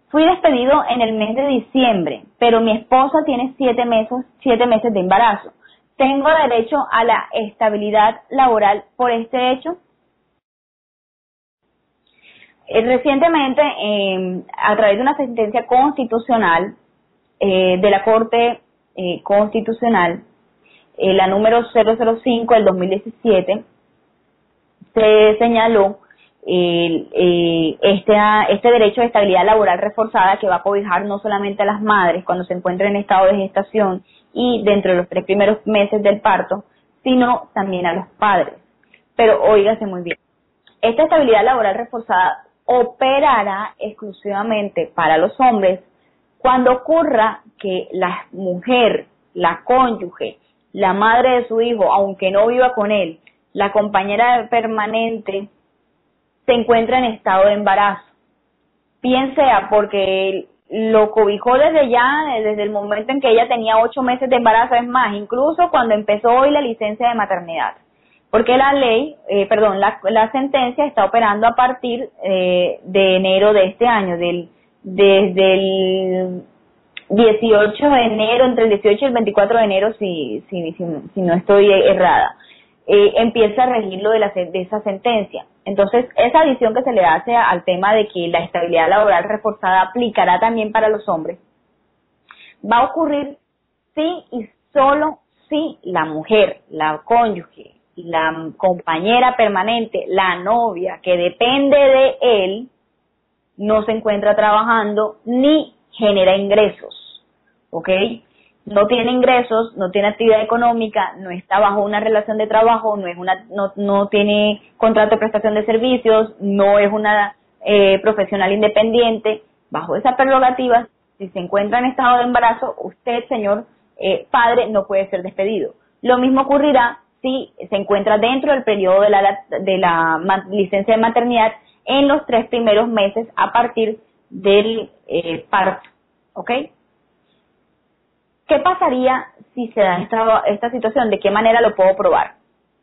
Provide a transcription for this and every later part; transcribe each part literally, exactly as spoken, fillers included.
Fui despedido en el mes de diciembre, pero mi esposa tiene siete meses, siete meses de embarazo. ¿Tengo derecho a la estabilidad laboral por este hecho? Eh, recientemente, eh, a través de una sentencia constitucional eh, de la Corte eh, Constitucional, eh, la número cero cero cinco del dos mil diecisiete, se señaló eh, eh, este, este derecho de estabilidad laboral reforzada que va a cobijar no solamente a las madres cuando se encuentren en estado de gestación y dentro de los tres primeros meses del parto, sino también a los padres. Pero óigase muy bien, esta estabilidad laboral reforzada operará exclusivamente para los hombres cuando ocurra que la mujer, la cónyuge, la madre de su hijo, aunque no viva con él, la compañera permanente, se encuentra en estado de embarazo. Bien sea porque lo cobijó desde ya, desde el momento en que ella tenía ocho meses de embarazo, es más, incluso cuando empezó hoy la licencia de maternidad. Porque la ley, eh, perdón, la, la sentencia está operando a partir eh, de enero de este año, del, desde el dieciocho de enero, entre el dieciocho y el veinticuatro de enero, si, si, si, si no estoy errada, eh, empieza a regir lo de, la, de esa sentencia. Entonces, esa adición que se le hace al tema de que la estabilidad laboral reforzada aplicará también para los hombres, va a ocurrir si y solo si la mujer, la cónyuge, la compañera permanente, la novia que depende de él, no se encuentra trabajando ni genera ingresos, ¿ok? No tiene ingresos, no tiene actividad económica, no está bajo una relación de trabajo, no es una, no, no tiene contrato de prestación de servicios, no es una eh, profesional independiente. Bajo esa prerrogativa, si se encuentra en estado de embarazo, usted, señor eh, padre, no puede ser despedido. Lo mismo ocurrirá si se encuentra dentro del periodo de la, de la licencia de maternidad en los tres primeros meses a partir del eh, parto, ¿ok? ¿Qué pasaría si se da esta, esta situación? ¿De qué manera lo puedo probar?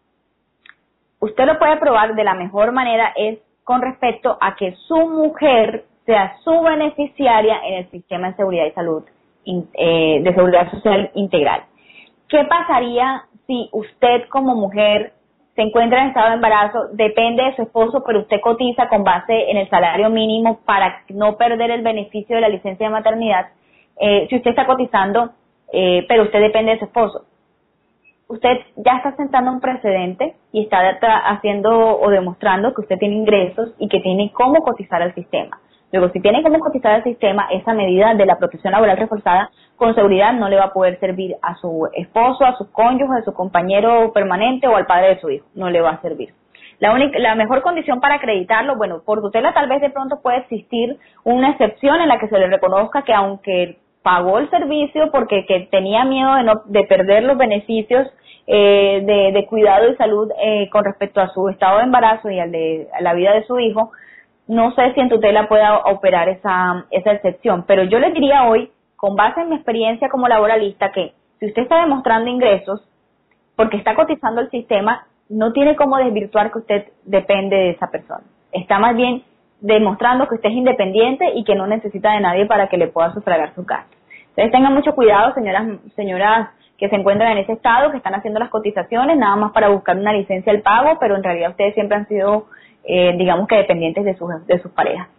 Usted lo puede probar de la mejor manera es con respecto a que su mujer sea su beneficiaria en el sistema de seguridad y salud, eh, de seguridad social integral. ¿Qué pasaría si usted como mujer se encuentra en estado de embarazo, depende de su esposo, pero usted cotiza con base en el salario mínimo para no perder el beneficio de la licencia de maternidad? Eh, si usted está cotizando, eh, pero usted depende de su esposo, usted ya está sentando un precedente y está haciendo o demostrando que usted tiene ingresos y que tiene cómo cotizar al sistema. Luego, si tiene cómo cotizar al sistema, esa medida de la protección laboral reforzada con seguridad no le va a poder servir a su esposo, a su cónyuge, a su compañero permanente o al padre de su hijo. No le va a servir. La única, la mejor condición para acreditarlo, bueno, por tutela tal vez de pronto puede existir una excepción en la que se le reconozca que aunque pagó el servicio porque que tenía miedo de, no, de perder los beneficios eh, de, de cuidado y salud eh, con respecto a su estado de embarazo y al de a la vida de su hijo, no sé si en tutela pueda operar esa, esa excepción, pero yo les diría hoy, con base en mi experiencia como laboralista, que si usted está demostrando ingresos, porque está cotizando el sistema, no tiene cómo desvirtuar que usted depende de esa persona. Está más bien demostrando que usted es independiente y que no necesita de nadie para que le pueda sufragar su casa. Entonces tengan mucho cuidado, señoras, señoras que se encuentran en ese estado, que están haciendo las cotizaciones, nada más para buscar una licencia al pago, pero en realidad ustedes siempre han sido, eh, digamos que dependientes de sus, de sus parejas.